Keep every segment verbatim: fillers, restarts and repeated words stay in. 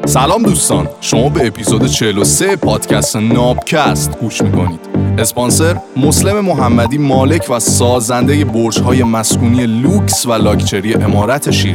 سلام دوستان، شما به اپیزود چهل و سه پادکست نابکست گوش میکنید. اسپانسر مسلم محمدی، مالک و سازنده برج‌های مسکونی لوکس و لاکچری امارت شیری.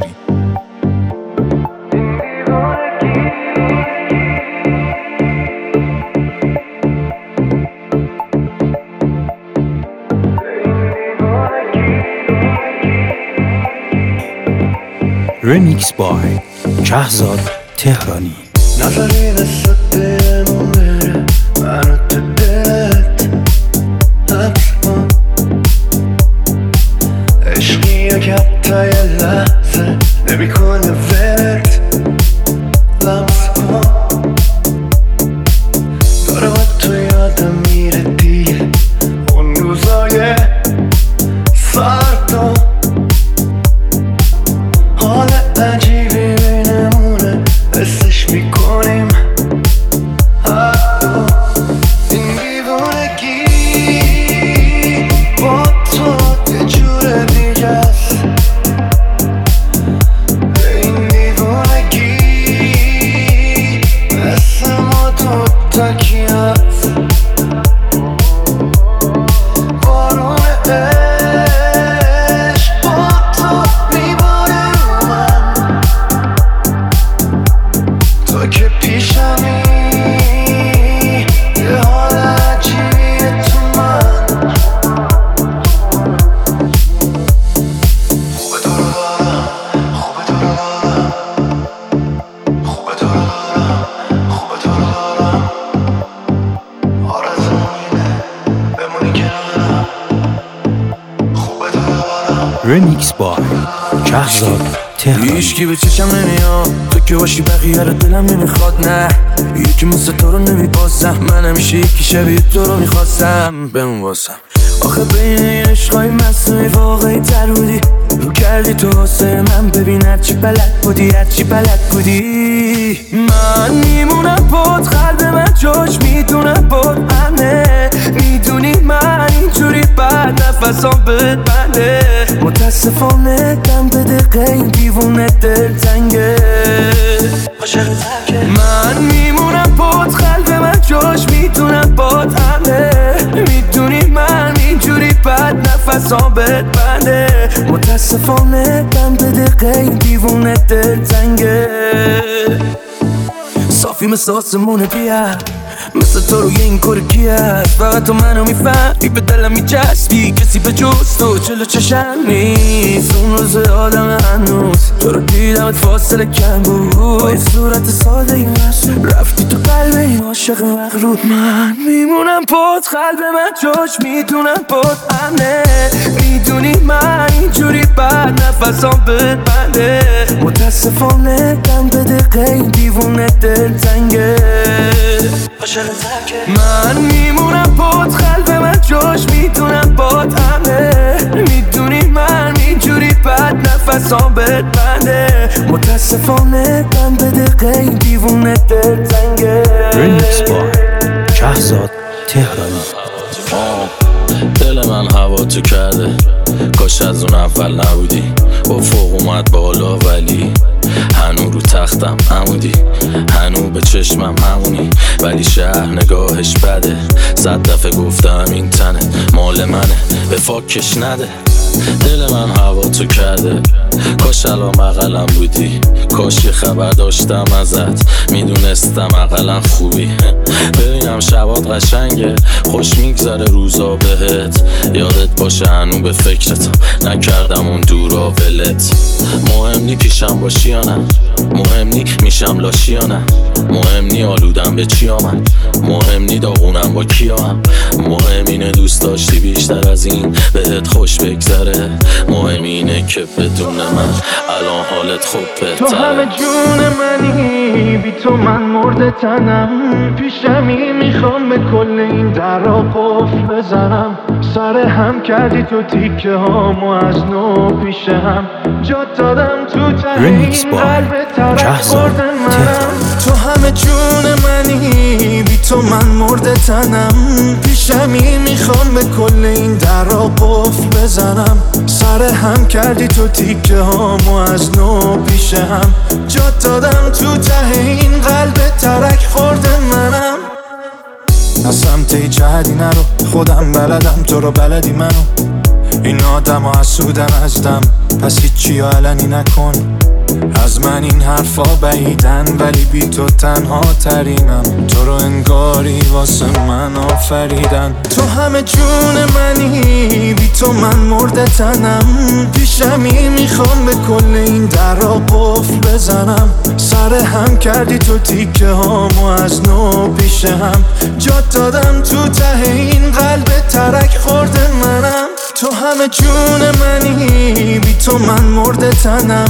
Remix by شهزاد تهرانی. نظری نسبت بهمون بره منو تو دلت حبس کن، عشقیه که حتی یه لحظه نمی کنه ولت لمس کن، داره با تو یادم میره دیگه اون روزای سردم، حال عجیبی بینمونه حسش میکنیم حتی این دیوونگی با تو یه جور دیگه است، این دیوونگی مثل ما دوتا کی هست، بارون عشق با تو میباره رو من، تو که پیشمی یه حال عجیبیه تو من، خوبه تو رو دارم، خوبه تو رو دارم، خوبه تو رو دارم، خوبه تو رو دارم، آرزوم اینه بمونی کنارم، خوبه تو رو دارم. Remix by شهزاد تهرانی. هیچکی به چشم نمیاد تو که باشی بقیه رو دلم نمیخواد، نه یکی مثل تو رو نمیبازم، من همیشه یکی شبیه تو رو میخواستم بمون واسم، آخه بین این عشقای مصنوعی واقعی تر بودی، رو کردی تو واسه من، ببین هرچی بلد بودی هرچی بلد بودی، من میمونم بود قلب من جاش میدونم بود همه، میدونی من اینجوری بعد نفسام بهت بنده، متاسفانه دم به دقیقه این دیوونه دل تنگه، من میمونم بود قلب من جاش میدونم بود همه، میدونی من اینجوری بعد نفسام بهت بنده، متاسفانه دم به دقیقه این دیوونه دل تنگه، صافی مثل آسمونه بیا مثل تو روی این کار کی هست، فقط تو منو میفهمی به دلم میچسبی، کسی به جز تو جلو چشم نیست، اون روز آدم هنوز تو رو دیدمت فاصله کم بود، با یه صورت ساده این رسم رفتی تو قلب این عاشق مغرور، من میمونم پاد قلب من جاش میدونم پاد همه، میدونی من اینجوری بعد نفسام بهت بنده، متاسفانه دم به دقیقه این دیوونه دل تنگه، من میمونم بود قلب من جاش میدونم باد همه، میدونی من اینجوری بعد نفسام بهت بنده، متاسفانه دم به دقیقه این دیوونه دل تنگه. Remix by شهزاد تهرانی. دل من هوا تو کرده، کاش از اون اول نبودی، با فوق اومد بالا ولی هنو رو تختم عمودی، هنو به چشمم همونی، ولی شهر نگاهش بده، صد دفعه گفتم این تنه مال منه به فاکش نده، دل من هوا تو کرده، کاش الان بغلم بودی، کاش یه خبر داشتم ازت، میدونستم اقلا خوبی، ببینم شبات قشنگه خوش میگذره روزا بهت، یادت باشه هنو به فکرت نکردم اون دورا ولت، مهم نی پیشم باشی یا نه، مهم نی میشم لاشی یا نه، مهم نی آلودم به چی آمد، مهم نی داغونم با کیام، مهم اینه دوست داشتی بیشتر از این بهت خوش بگذره، مهم اینه که بدون من الان حالت خوب بهتره، تو همه جون منی بی تو من مرده تنم، پیشمی میخوام به کل این درا قفل بزنم، سر هم کردی تو تیکه هامو از نو پیش هم جا دادم تو ته این قلب طرف خوردن منم، تو همه جون منی بی تو من مرده تنم، پیش پیشمی میخوام به کل این درا قفل بزنم. سر هم کردی تو تیکه هامو از نو پیش هم جات دادم تو ته این قلب ترک خورده منم. از سمت جهدی نرو خودم بلدم تو رو بلدی منو. این آدم ها حسودن ازدم پس هیچی علنی نکن. از من این حرفا بعیدن ولی بی تو تنها ترینم. تو رو انگاری واسه من آفریدن. تو همه جون منی بی تو من مرده تنم. پیشمی میخوام به کل این درا قفل بزنم. سر هم کردی تو تیکه هامو از نو پیش هم جات دادم تو ته این قلب ترک خورده منم. تو همه جون منی بی تو من مرده تنم.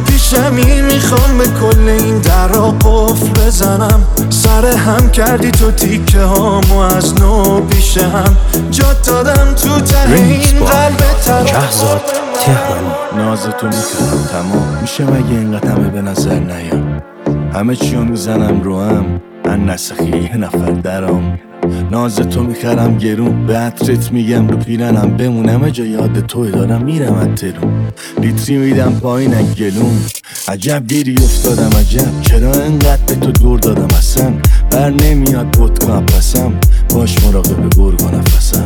پیشمی میخوام به کل این درا قفل بزنم. سر هم کردی تو تیکه هامو از نو پیش هم جات دادم تو ته این قلب ترک. شهرزاد تهرانی. نازتو میکنم تمام میشه مگه اینقدر همه به نظر نیام. همه چیو میزنم رو هم من نسخی یه نفر درام. نازتو میخرم گرون به عطرت میگم رو پیرنم بمونم جا یاد توی دارم میرم اترون. لیتری میدم پایین گلون. عجب گیری افتادم عجب چرا انقدر به تو دور دادم اصلا. بر نمیاد بودکا پسم باش مراقب گرگ و نفسم.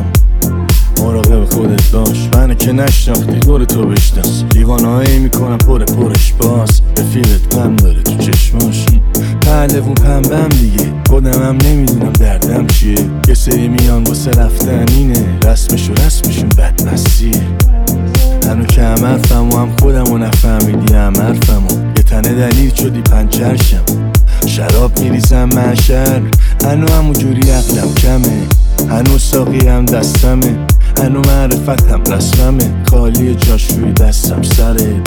مراقب خودت باش منو که نشناختی دور تو بشناس. دیوانهایی میکنم پر پرش باز رفیقت غم داره تو چشماش. پهلوون پنبم دیگه خودم هم نمیدونم دردم چیه. یه سری میان واسه رفتن اینه رسمشو رسمشون بدمستیه. هنو که هم حرفم و هم خودم و نفهمیدی هم حرفم و یه تنه دلیل شدی پنچرشم. شراب میریزم معشر هنو همو جوری عقلم کمه. هنو ساقی هم دستمه هنو معرفت هم رسممه. خالی جاش روی دستم سره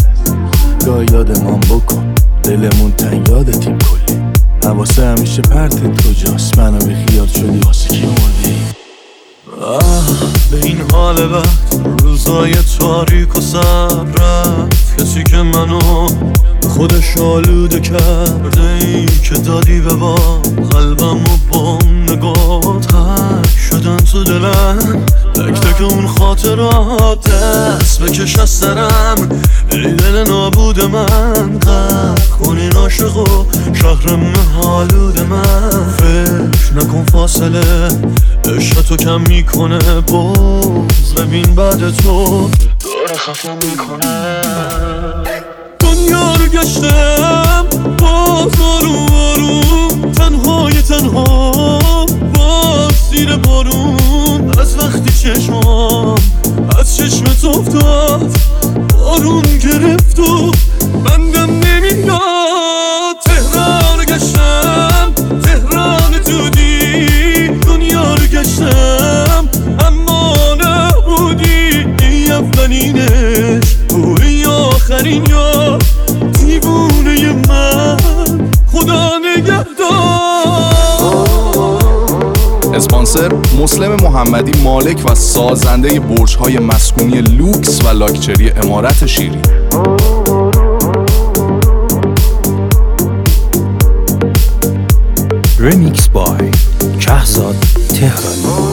گاه یادمان بکن دلمون تنگ یادتیم کلی. حواسه همیشه پرتت کجاست منو به خیال شدی واسه کی مردی. آه به این حال بد روزای تاریک و سر رفت کسی که منو خودش آلوده کرده. ای که دادی به با قلبم و با نگاه تک شدن تو دلم. تک تک اون خاطرات دست بکش از سرم. ای دل نابود من غرق کن این عاشق و شهرم حالود من. فکر نکن فاصله عشق تو کم میکنه باز ببین بعد تو داره خفم میکنه. دنیا رو گشتم باز آروم آروم تنهای تنها باز زیر بارون. از وقتی چشمام از چشمت افتاد بارون گرفت و بندم نمیاد. تهران رو گشتم تهران دودی دنیا رو گشتم اما نبودی. ای اولینش و ای آخرین یا دیوونه من خدا نگهدار. اسپانسر مسلم محمدی مالک و سازنده برج‌های مسکونی لوکس و لاکچری امارت شیری. رمیکس بای شهرزاد تهرانی.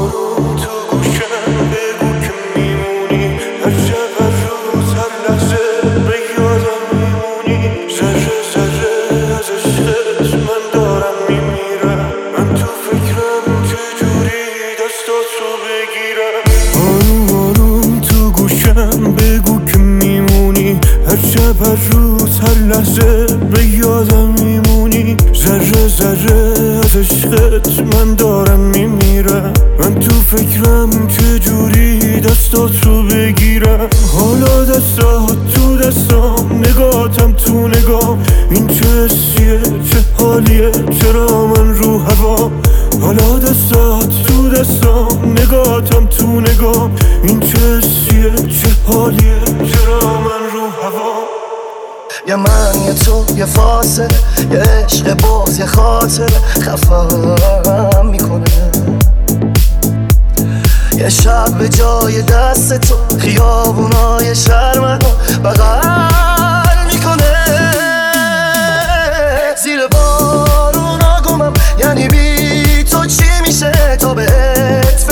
هر روز هر لحظه به یادم میمونی. ذره ذره از عشقت من دارم میمیرم. من تو فکرم که جوری دستات رو بگیرم. حالا دستات تو دستام نگاتم تو نگام. این چه حسیه چه حالیه چرا من رو هوا. حالا دستات تو دستام نگاتم تو نگام. این چه حسیه چه حالیه چرا من رو هوا. یه من یه تو یه فاصله یه عشق باز یه خاطره خفم میکنه. یه شب به جای دست تو خیابونای شهر منو بغل میکنه. زیر بارونا گمم یعنی بی تو چی میشه تا بهت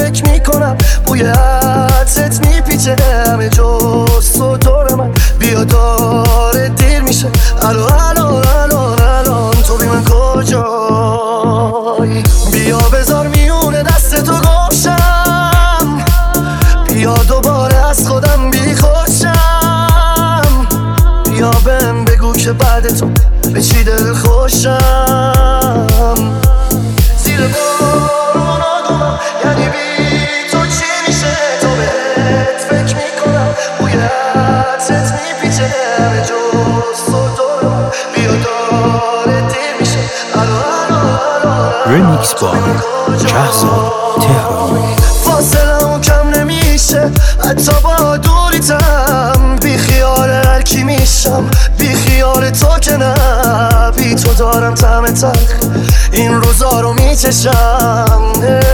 که بعد تو به چی دل خوشم. زیر بارون آدمم یعنی بی تو چی میشه، تو بهت فکر میکنم بوی عطرت میپیچه همه جز تو دارم بیا داره دیر میشه. الو الو الو ریمیکس با کهزاد تهرانی. فاصله‌مون کم نمیشه حتی با دوریتم، بی خیال هر کی میشم بی خیال تو که نه، بی تو دارم طعم تلخ این روزا رو میچشم.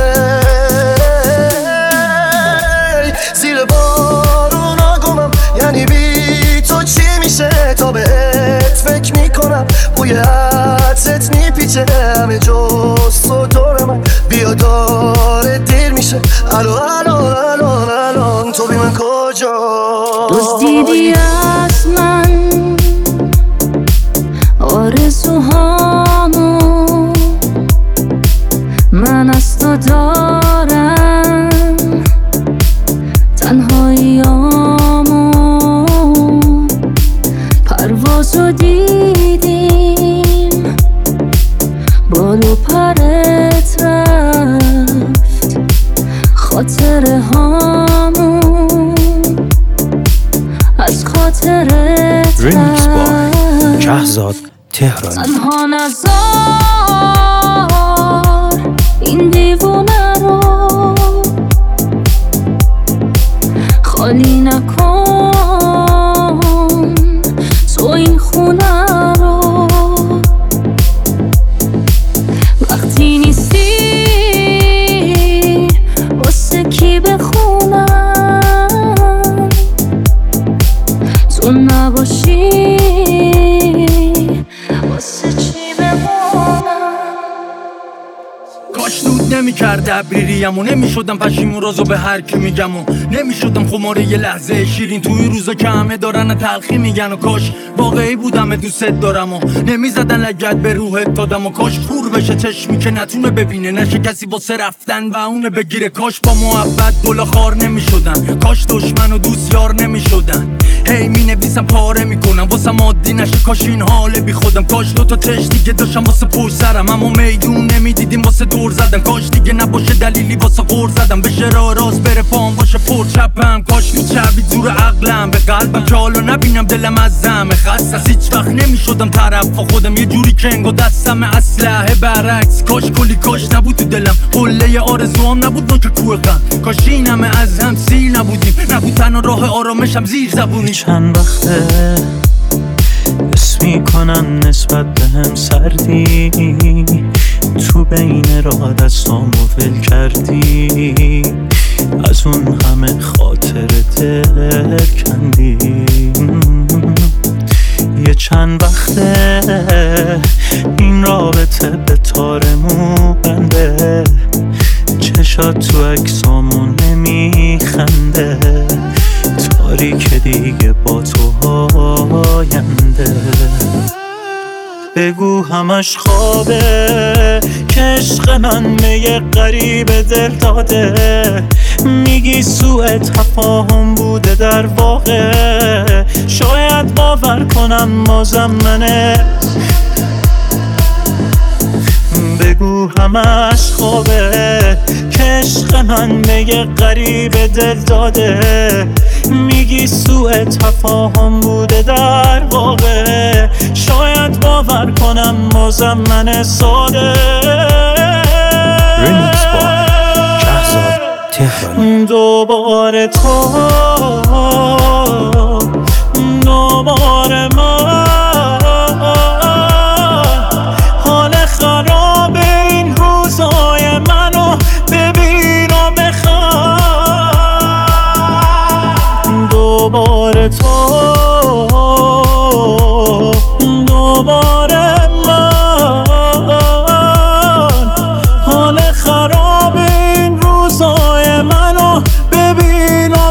زیر بارون آگمم یعنی بی تو چی میشه، تا بهت فکر میکنم بوی عطرت میپیچه همه جز تو دور من بیا داره دیر میشه. الو الو الو الو تو بی من کجا دزدیدی از من آرزوهامو، من از تو دارم تنهاییامو، پروازو دیدیم بالو پرت رفت خاطره هامون از خاطرت ریمیکس با کهزاد تهرانی. تنها نزار این دیوونه رو، خالی نکن تو این خونه رو، وقتی نیستی واسه کی بخونم، تو نباشی واسه چی بمونم. کاش دود نمی کرد ابریریم و نمی شدم پشیمون رازو به هر کی میگم و نمی شدم خماره یه لحظه شیرین توی روزا که همه دارن تلخی میگن، و کاش واقعی بودم دوست دارم و نمی زدن لگت به روحت دادم، و کاش کور بشه چشمی که نتونه ببینه، نشه کسی واسه رفتن و اونه بگیره. کاش با محبت گل خار نمی شدن، کاش دشمن و دوست یار نمی شدن. هی می نویسم پاره میکنم واسم عادی نشه، کاش این حال بی خودم. کاش دوتا چش دیگه داشتم واسه پر سرم اما میدون نمیدیدیم واسه دور زدن. کاش دیگه نباشه دلیلی واسه غور زدم، بشه راه راست بره پام باشه پر چپم. کاش میچربید زور عقلم به قلبم که حالا نبینم دلم از زمه خسته، هیچ وقت نمیشدم طرف خودم، یه جوری که انگار دستم اسلحه برعکس. کاش کلی کاش نبود تو دلم، قله آرزوام نبود نوک کوه غم. کاش این همه از هم سیر نبودیم، نبود تنها راه آرامشم زیر زبونی. چند وقته حس میکنم نسبت به هم سردی، تو بین راه دستامو ول کردی، از اون همه خاطر دل کندی. یه چند وقته این رابطه به تارمو بنده، چشات تو عکسامو نمیخنده، تاریک دیگه با تو آینده. بگو همش خوابه که عشق من به یه غریب دل داده، میگی سوء تفاهم بوده در واقع، شاید باور کنم بازم منه. بگو همش خوابه که عشق من به یه غریب دل داده، میگی سوء تفاهم بوده در واقع، شاید باور کنم بازم من ساده. ریمیکس با کهزاد تهرانی. دوباره تو دوباره من، حال خراب این روزای منو ببین و بخواه. دوباره تو دوباره من، حال خراب این روزای منو ببین و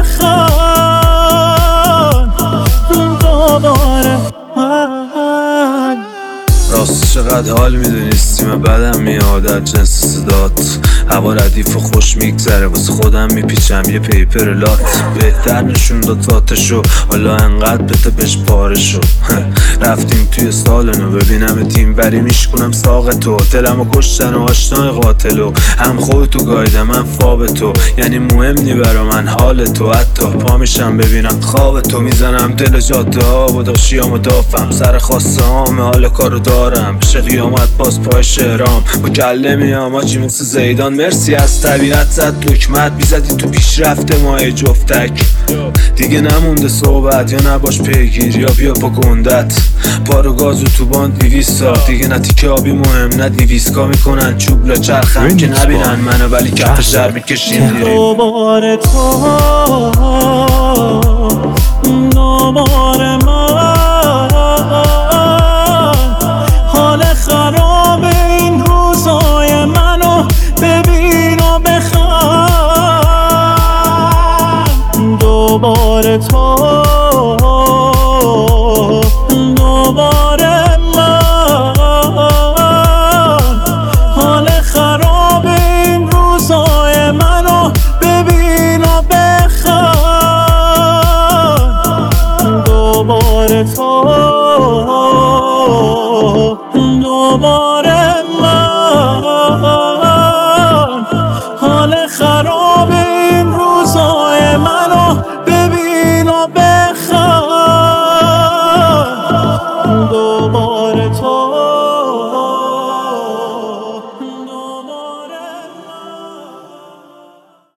بخواه. دوباره من. راست چقدر حال میدونستی نسیم بدم میاد از جنس صدات، هوا ردیف و خوش میگذره واسه خودم میپیچم یه پیپر لات. بهتر نشون داد ذاتشو حالا انقدر بته بهش پاره شد. رفتیم توی سالنو ببینم تیم بری میشکنم ساق تو، دلمو کشتن و آشنای قاتلو، هم خودتو گایدم من فاب تو، یعنی مهم نی برا من حال تو، حتی پا میشم ببینم خواب تو، میزنم دل جاده ها و داشیامو دافم، سر خواسته هامه حال کارو دارم، بشه قیامت باز پای شهرام با کله میام آجی مثل زیدان. مرسی از طبیعت زد دکمت بیزدی تو پیشرفت ماه جفتک، دیگه نمونده صحبت یا نباش پیگیر یا بیا با گندت، پارو گازو تو باند دیویستا، دیگه نه تیکه آبی مهم نه دیویسکا میکنن چوب لا چرخم که نبینن منو ولی کف شر میکشیم دیریم. دوباره تو دوباره من، حال خراب این روزای منو ببین و بخند. دوباره تو